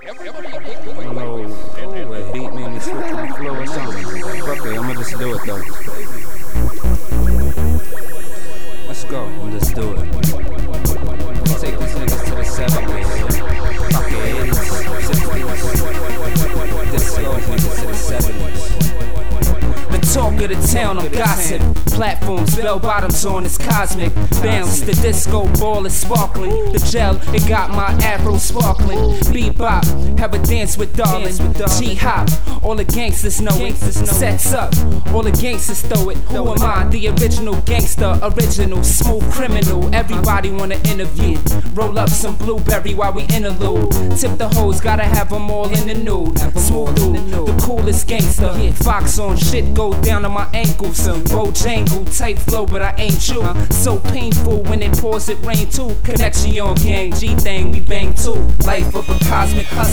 don't know what beat made me switch my flow or something. Fuck it, I'ma just do it though. Let's go, let's do it. Take these niggas to the 70s. Fuck it, 80s, 60s. This goes niggas to the 70s. The talk of the town on gossip. Platforms, bell bottoms on its cosmic bounce. The disco ball is sparkling. The gel, it got my afro sparkling. Bebop, have a dance with darling. G-hop, all the gangsters know it. Sets up, all the gangsters throw it. Who am I? The original gangster, original smooth criminal. Everybody wanna interview. Roll up some blueberry while we interlude. Tip the hoes, gotta have them all in the nude. Smooth dude, the coolest gangster. Fox on shit, go down to my ankles. Bojangle type flow, but I ain't you. So painful when it pours, it rain too. Connection, your gang, G thing, we bang too. Life of a cosmic hustler.